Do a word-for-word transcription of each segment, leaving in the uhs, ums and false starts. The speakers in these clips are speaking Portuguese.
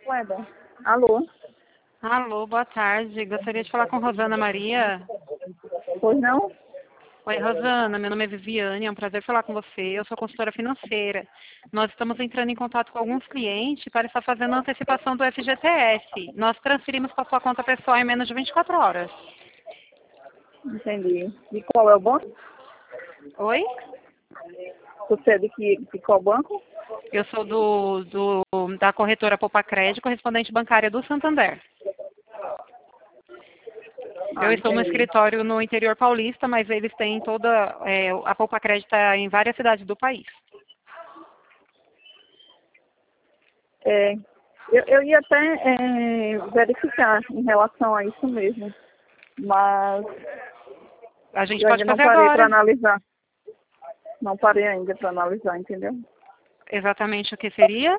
Weber. Alô? Alô, boa tarde. Gostaria de falar com Rosana Maria. Pois não? Oi, Rosana. Meu nome é Viviane. É um prazer falar com você. Eu sou consultora financeira. Nós estamos entrando em contato com alguns clientes para estar fazendo a antecipação do F G T S. Nós transferimos para sua conta pessoal em menos de vinte e quatro horas. Entendi. De qual é o banco? Oi? Você é de, que, de qual banco? Eu sou do, do, da corretora Poupa Crédito, correspondente bancária do Santander. Ah, Eu estou no entendi. escritório no interior paulista, mas eles têm toda... É, a Poupa Crédito está em várias cidades do país. É, eu, eu ia até é, verificar em relação a isso mesmo, mas A gente eu pode ainda não fazer parei para agora. analisar. Não parei ainda para analisar, entendeu? Exatamente o que seria?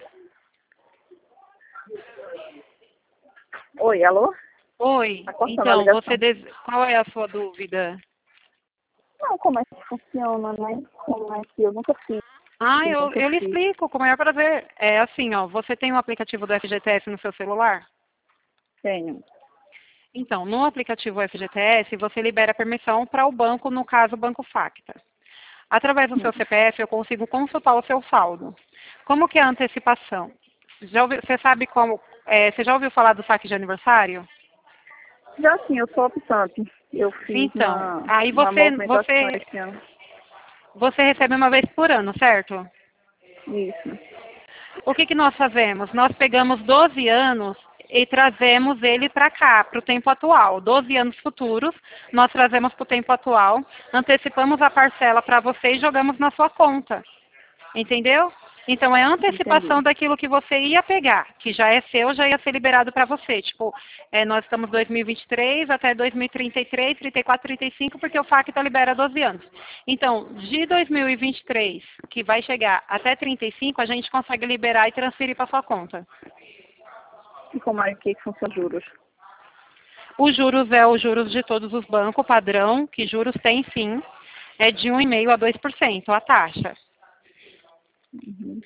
Oi, alô? Oi, Tá cortando a então, você ligação. dese... qual é a sua dúvida? Não, como é que funciona, né? Como é que eu nunca fiz, Ah, eu eu, nunca eu lhe fiz. explico, com o maior prazer. É assim, ó, você tem o aplicativo do F G T S no seu celular? Tenho. Então, no aplicativo F G T S, você libera permissão para o banco, no caso, o Banco Facta. Através do seu C P F, eu consigo consultar o seu saldo. Como que é a antecipação? Já ouviu- você sabe como... é, você já ouviu falar do saque de aniversário? Já sim, eu sou optante. Eu fiz Então, na, aí na você, movimentação você, esse ano. você recebe uma vez por ano, certo? Isso. O que, que nós fazemos? Nós pegamos doze anos e trazemos ele para cá, para o tempo atual. doze anos futuros, nós trazemos para o tempo atual, antecipamos a parcela para você e jogamos na sua conta. Entendeu? Então, é a antecipação Entendi. daquilo que você ia pegar, que já é seu, já ia ser liberado para você. Tipo, é, nós estamos em dois mil e vinte e três até dois mil e trinta e três, trinta e quatro, trinta e cinco, porque o Facta libera doze anos. Então, de dois mil e vinte e três, que vai chegar até trinta e cinco, a gente consegue liberar e transferir para sua conta. E como é que funciona os juros? Os juros é os juros de todos os bancos, padrão, que juros tem sim, é de um vírgula cinco por cento a dois por cento a taxa. Uhum.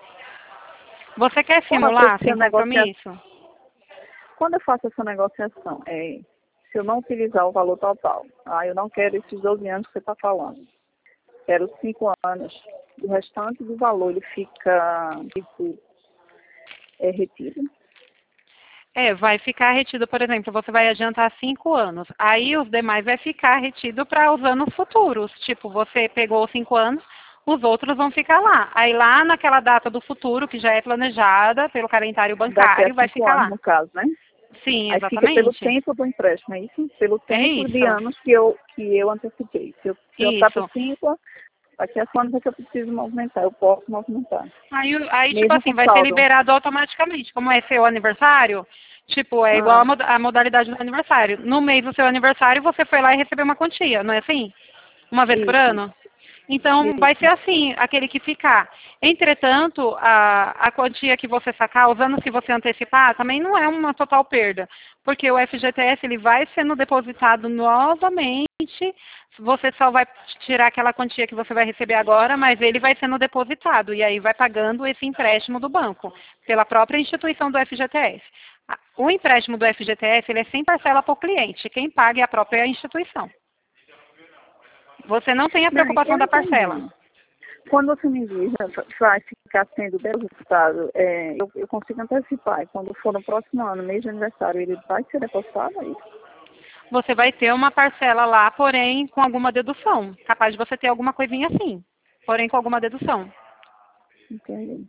E Você quer quando eu faço simular essa sem negociação, compromisso? quando eu faço essa negociação, é, se eu não utilizar o valor total, ah, eu não quero esses doze anos que você está falando, quero cinco anos, o restante do valor ele fica tipo, é, retido. É, vai ficar retido, por exemplo, você vai adiantar cinco anos. Aí os demais vai ficar retido para os anos futuros. Tipo, você pegou cinco anos, os outros vão ficar lá. Aí lá naquela data do futuro, que já é planejada pelo calendário Daqui a bancário, vai cinco ficar anos, lá. no caso, né? Sim, Aí fica pelo exatamente. tempo do empréstimo, é isso? Pelo É tempo de isso. anos que eu, que eu antecipei. Se eu, se eu optar por Isso. cinco, daqui a cinco anos é que eu preciso movimentar, eu posso movimentar. Aí, o- aí, tipo Mesmo assim, com vai ser saldo. liberado automaticamente. Como é seu aniversário, tipo, é igual Ah, a moda- a modalidade do aniversário. No mês do seu aniversário, você foi lá e recebeu uma quantia, não é assim? Uma vez por isso, ano? Então, vai ser isso. assim, aquele que ficar. Entretanto, a, a quantia que você sacar, os anos que você antecipar, também não é uma total perda, porque o F G T S ele vai sendo depositado novamente, você só vai tirar aquela quantia que você vai receber agora, mas ele vai sendo depositado, e aí vai pagando esse empréstimo do banco, pela própria instituição do F G T S. A- O empréstimo do F G T S ele é sem parcela para o cliente, quem paga é a própria instituição. Você não tem a Bem, preocupação eu da parcela. entendi. Quando você me diz, né, vai ficar sendo depositado, é, eu, eu consigo antecipar. E quando for no próximo ano, mês de aniversário, ele vai ser depositado, é isso? Você vai ter uma parcela lá, porém com alguma dedução. Capaz de você ter alguma coisinha assim, porém com alguma dedução. Entendi.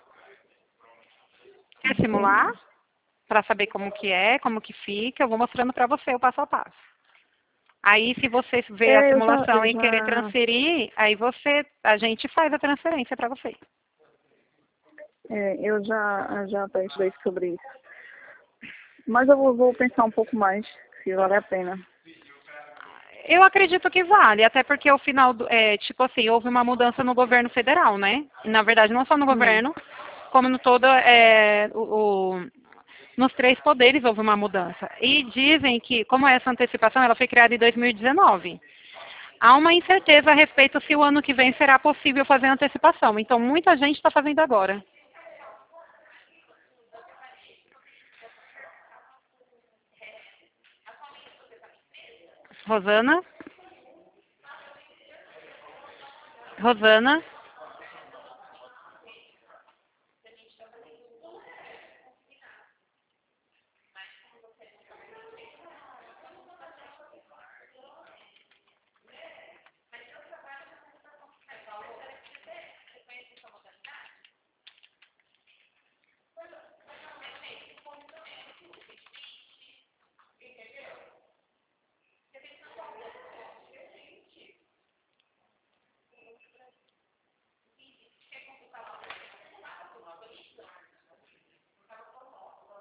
Quer simular? Entendi. Para saber como que é, como que fica, eu vou mostrando para você o passo a passo. Aí, se você ver a É, eu já, simulação eu e querer já, transferir, aí você, a gente faz a transferência para você. é, eu já, já até estudei sobre isso. Mas eu vou, vou pensar um pouco mais, se vale a pena. Eu acredito que vale, até porque o final, do, é, tipo assim, houve uma mudança no governo federal, né? E, na verdade, não só no Hum. governo, como no todo, é, o, o- nos três poderes houve uma mudança. E dizem que, como essa antecipação, ela foi criada em dois mil e dezenove. Há uma incerteza a respeito se o ano que vem será possível fazer a antecipação. Então, muita gente está fazendo agora. Rosana? Rosana?